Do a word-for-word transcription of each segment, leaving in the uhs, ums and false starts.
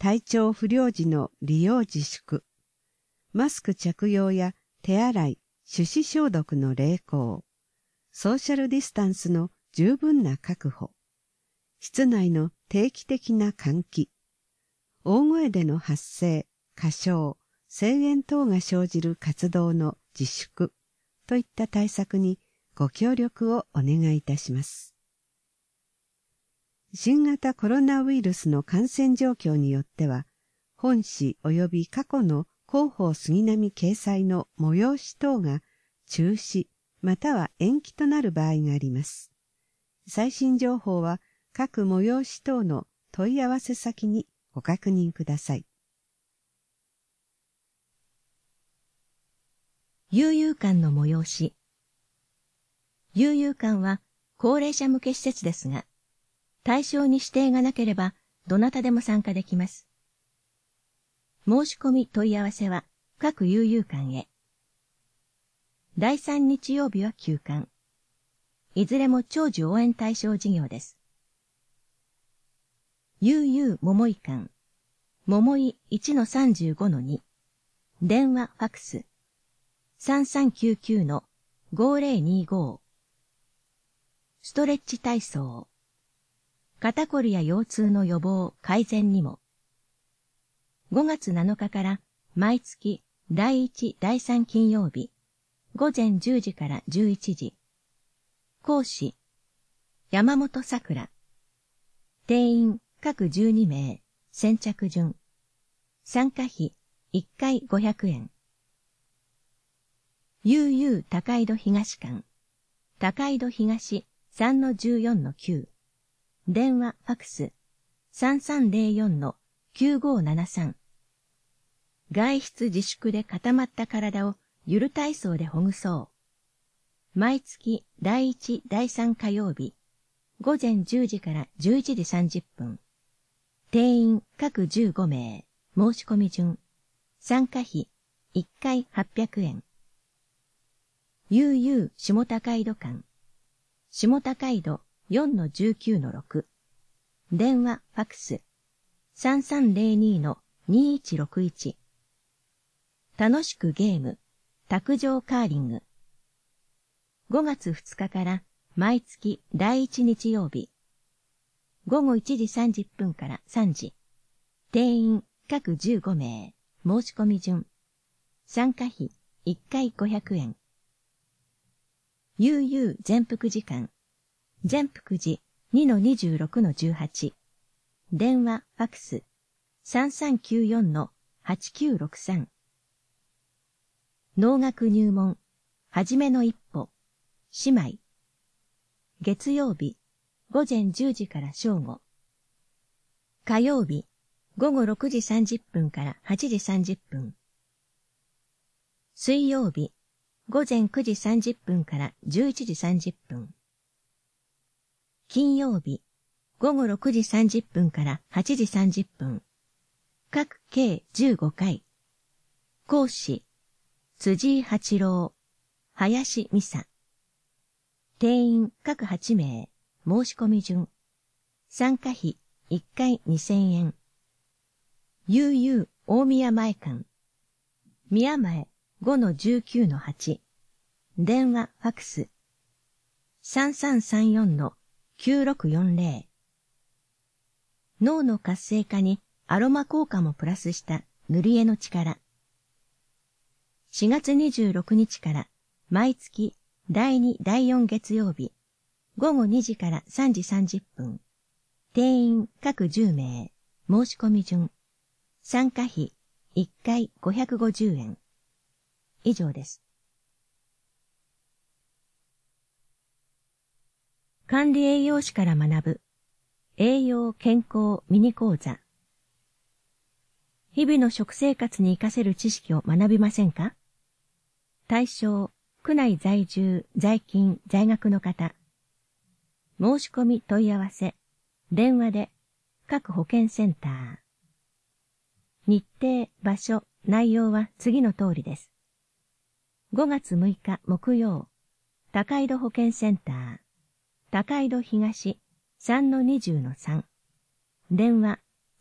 体調不良時の利用自粛、マスク着用や手洗い、手指消毒の励行、ソーシャルディスタンスの十分な確保、室内の定期的な換気、大声での発声、歌唱、声援等が生じる活動の自粛といった対策にご協力をお願いいたします。新型コロナウイルスの感染状況によっては、本誌及び過去の広報杉並掲載の催し等が中止または延期となる場合があります。最新情報は各催し等の問い合わせ先にご確認ください。 悠々館の催し。悠々館は高齢者向け施設ですが、対象に指定がなければどなたでも参加できます。申し込み問い合わせは各悠々館へ。だいさん日曜日は休館。いずれも長寿応援対象事業です。悠々桃井館、桃井 いちのさんじゅうごのに、電話ファクス、さんさんきゅうきゅうのごぜろにご、ストレッチ体操、肩こりや腰痛の予防改善にも、ごがつなのかから毎月だいいち、だいさん金曜日、ごぜんじゅうじからじゅういちじ、講師、山本さくら、定員各じゅうにめい、先着順、参加費いっかいごひゃくえん。悠々高井戸東館、高井戸東 さんのじゅうよんのきゅう、電話ファクス さんさんぜろよんのきゅうごななさん。外出自粛で固まった体をゆる体操でほぐそう。毎月だいいち、だいさん火曜日、ごぜんじゅうじからじゅういちじさんじゅっぷん。定員各じゅうごめい、申し込み順。参加費いっかいはっぴゃくえん。悠々下高井戸館、下高井戸 よんのじゅうきゅうのろく、電話ファクス さんさんぜろにのにいちろくいち。楽しくゲーム、卓上カーリング。ごがつふつかから毎月だいいち日曜日、ごごいちじさんじゅっぷんからさんじ、定員各じゅうごめい、申し込み順。参加費いっかいごひゃくえん。悠々全福寺館、全福寺 にのにじゅうろくのじゅうはち、電話ファクス さんさんきゅうよんのはちきゅうろくさん。能楽入門、はじめの一歩、姉妹。月曜日、ごぜんじゅうじから正午。火曜日、ごごろくじさんじゅっぷんからはちじさんじゅっぷん。水曜日、ごぜんくじさんじゅっぷんからじゅういちじさんじゅっぷん。金曜日、ごごろくじさんじゅっぷんからはちじさんじゅっぷん。各計じゅうごかい。講師、辻井八郎、林美沙。定員各はちめい、申し込み順。参加費いっかいにせんえん。悠々大宮前館、宮前 ごのじゅうきゅうのはち、電話ファクス さんさんさんよんのきゅうろくよんぜろ。脳の活性化にアロマ効果もプラスした塗り絵の力。しがつにじゅうろくにちから毎月だいに、だいよん月曜日、ごごにじからさんじさんじゅっぷん。定員各じゅうめい、申し込み順。参加費いっかいごひゃくごじゅうえん。以上です。管理栄養士から学ぶ栄養健康ミニ講座。日々の食生活に活かせる知識を学びませんか？対象、区内在住、在勤、在学の方。申し込み問い合わせ、電話で、各保健センター。日程、場所、内容は次の通りです。ごがつむいか木曜、高井戸保健センター、高井戸東 さんのにじゅうのさん、電話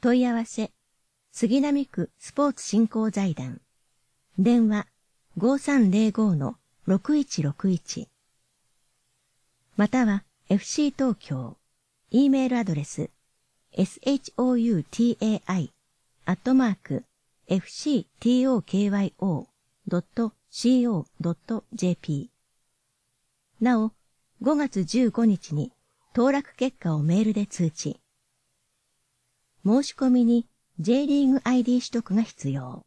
問い合わせ、杉並区スポーツ振興財団。電話 ごさんぜろご のろくいちろくいち。または エフシー 東京、E メールアドレス、shoutai アットマーク エフシートーキョー ドット シーオー ドット ジェーピー。なお、ごがつじゅうごにちに当落結果をメールで通知。申し込みに J リーグ アイディー 取得が必要。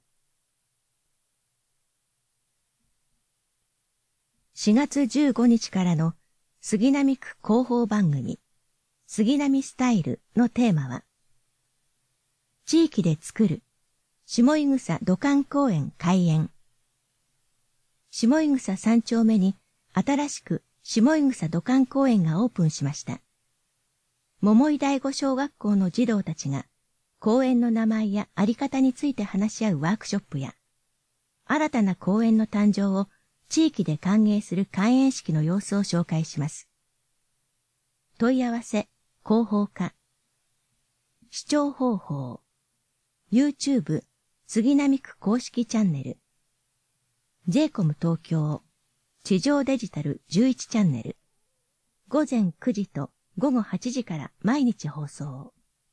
しがつじゅうごにちからの杉並区広報番組、杉並スタイルのテーマは、地域で作る下井草土管公園開園。下井草さんちょうめに新しく下井草土管公園がオープンしました。桃井第五小学校の児童たちが公園の名前やあり方について話し合うワークショップや、新たな公園の誕生を地域で歓迎する開園式の様子を紹介します。問い合わせ、広報課。視聴方法。YouTube 杉並区公式チャンネル。ジェイコム 東京。地上デジタルじゅういちチャンネル。ごぜんくじとごごはちじから毎日放送。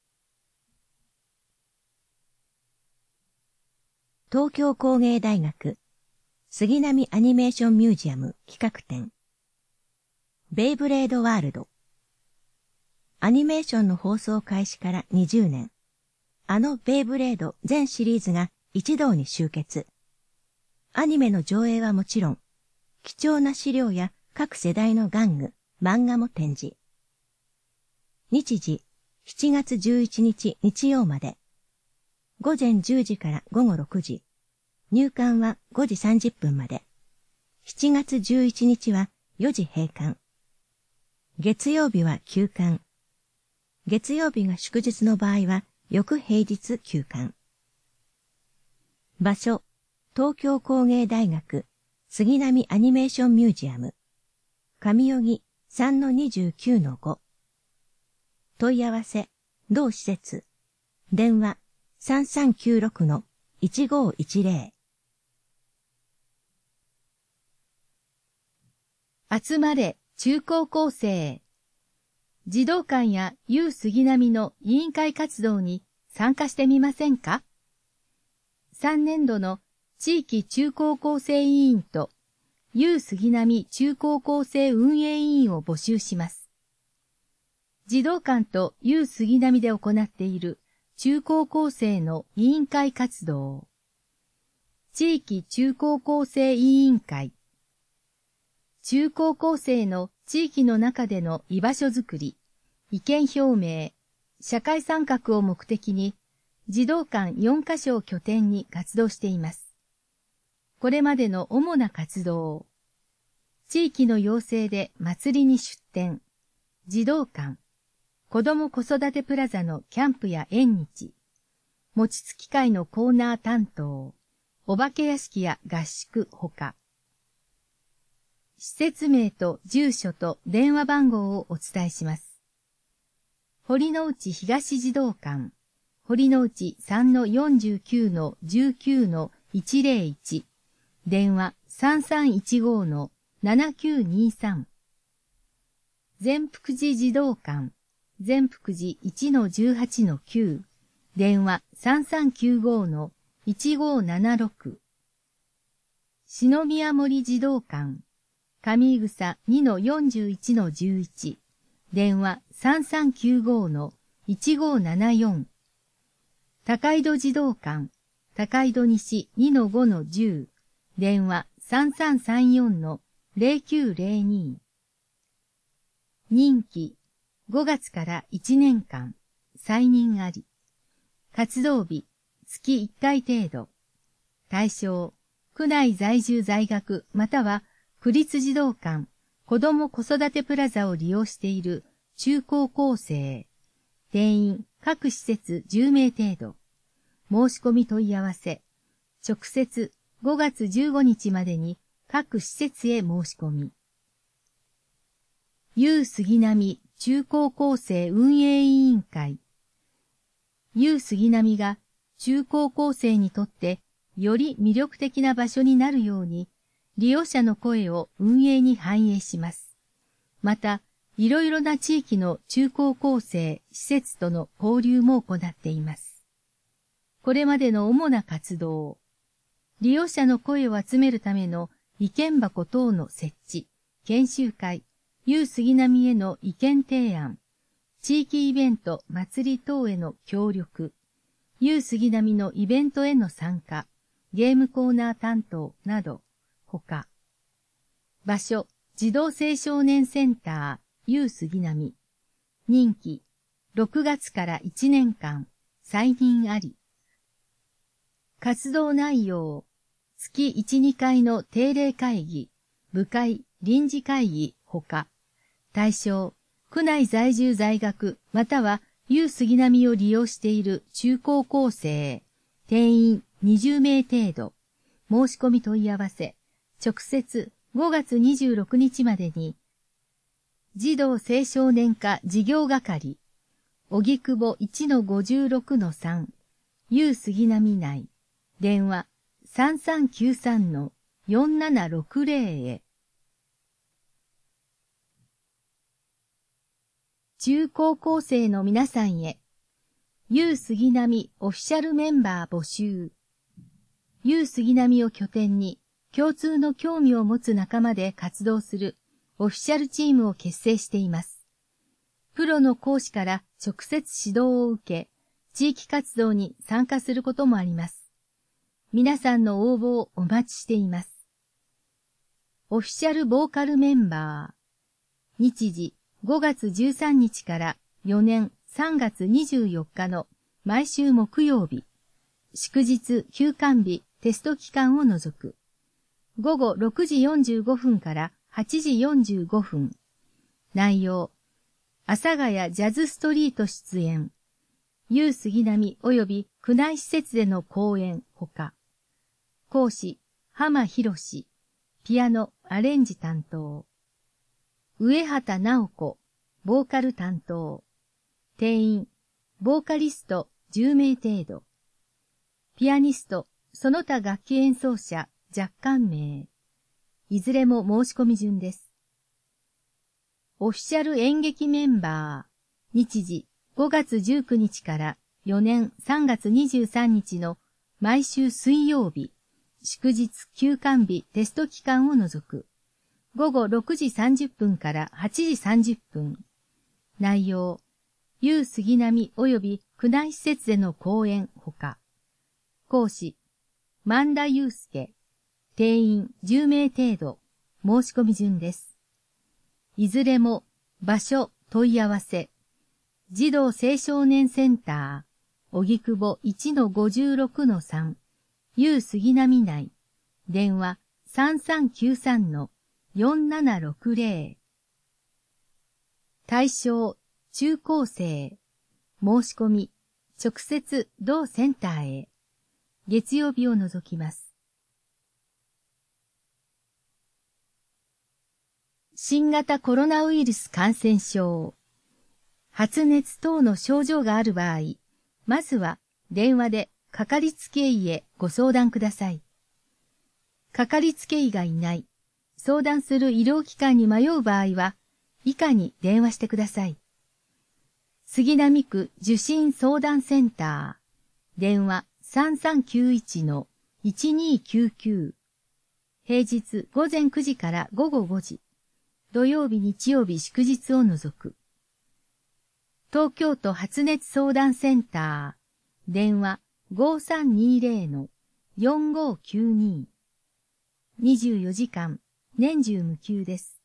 東京工芸大学杉並アニメーションミュージアム企画展。ベイブレードワールド。アニメーションの放送開始からにじゅうねん。あのベイブレード全シリーズが一堂に集結。アニメの上映はもちろん、貴重な資料や各世代の玩具、漫画も展示。日時、しちがつじゅういちにち日曜まで。ごぜんじゅうじからごごろくじ。入館はごじさんじゅっぷんまで。しちがつじゅういちにちはよじ閉館。月曜日は休館。月曜日が祝日の場合は翌平日休館。場所、東京工芸大学杉並アニメーションミュージアム。上代木 さんのにじゅうきゅうのご。問い合わせ、同施設。電話 さんさんきゅうろくのいちごいちぜろ。 集まれ中高校生。児童館やユー杉並の委員会活動に参加してみませんか？さんねんどの地域中高校生委員とユー杉並中高校生運営委員を募集します。児童館とユー杉並で行っている中高校生の委員会活動。地域中高校生委員会。中高校生の地域の中での居場所づくり、意見表明、社会参画を目的に、児童館よんかしょを拠点に活動しています。これまでの主な活動、地域の要請で祭りに出展、児童館、子ども子育てプラザのキャンプや縁日、餅つき会のコーナー担当、お化け屋敷や合宿ほか、施設名と住所と電話番号をお伝えします。堀之内東児童館、堀之内 さんのよんじゅうきゅうのじゅうきゅうのいちぜろいち、電話 さんさんいちごのななきゅうにさん。善福寺児童館、善福寺 いちのじゅうはちのきゅう、電話 さんさんきゅうごのいちごななろく。篠宮森児童館、上井草 にのよんじゅういちのじゅういち、電話 さんさんきゅうごのいちごななよん。高井戸児童館、高井戸西 にのごのじゅう、電話 さんさんさんよんのぜろきゅうぜろに。任期、ごがつからいちねんかん、再任あり。活動日、月いっかい程度。対象、区内在住在学または区立児童館、子ども子育てプラザを利用している中高校生。定員、各施設じゅうめい程度。申し込み問い合わせ。直接ごがつじゅうごにちまでに各施設へ申し込み。ユー杉並中高校生運営委員会。 旧杉並が中高校生にとってより魅力的な場所になるように、利用者の声を運営に反映します。また、いろいろな地域の中高校生、施設との交流も行っています。これまでの主な活動、利用者の声を集めるための意見箱等の設置、研修会、旧杉並への意見提案、地域イベント、祭り等への協力、旧杉並のイベントへの参加、ゲームコーナー担当など、ほか、場所、児童青少年センター、旧杉並、任期、ろくがつからいちねんかん、再任あり。活動内容、月いち、にかいの定例会議、部会、臨時会議、ほか、対象、区内在住在学、または旧杉並を利用している中高校生、定員にじゅうめい程度、申し込み問い合わせ、直接ごがつにじゅうろくにちまでに、児童青少年課事業係、荻窪 いちのごじゅうろくのさん、旧杉並内、電話 さんさんきゅうさんのよんななろくぜろ へ。中高校生の皆さんへ、旧杉並オフィシャルメンバー募集。旧杉並を拠点に共通の興味を持つ仲間で活動するオフィシャルチームを結成しています。プロの講師から直接指導を受け、地域活動に参加することもあります。皆さんの応募をお待ちしています。オフィシャルボーカルメンバー。日時ごがつじゅうさんにちからよねんさんがつにじゅうよっかの毎週木曜日。祝日休館日テスト期間を除く。ごごろくじよんじゅうごふんからはちじよんじゅうごふん。内容。阿佐ヶ谷ジャズストリート出演。旧杉並及び区内施設での公演ほか。講師、浜博士。ピアノ、アレンジ担当。上畑直子、ボーカル担当。定員、ボーカリストじゅうめい程度。ピアニスト、その他楽器演奏者若干名。いずれも申し込み順です。オフィシャル演劇メンバー。日時ごがつじゅうくにちからよねんさんがつにじゅうさんにちの毎週水曜日。祝日休館日テスト期間を除く。ごごろくじさんじゅっぷんからはちじさんじゅっぷん。内容。旧杉並及び区内施設での講演ほか。講師。萬田祐介。定員じゅうめい程度。申し込み順です。いずれも場所問い合わせ。児童青少年センター。荻窪 いちのごじゅうろくのさん。旧杉並内。電話 さんさんきゅうさんのよんななろくぜろ。対象、中高生。申し込み、直接同センターへ。月曜日を除きます。新型コロナウイルス感染症。発熱等の症状がある場合、まずは電話でかかりつけ医へご相談ください。かかりつけ医がいない、相談する医療機関に迷う場合は、以下に電話してください。杉並区受診相談センター、電話 さんさんきゅういちのいちにきゅうきゅう。平日ごぜんくじからごごごじ。土曜日日曜日祝日を除く。東京都発熱相談センター、電話ごさんにぜろのよんごきゅうに。にじゅうよじかん、年中無休です。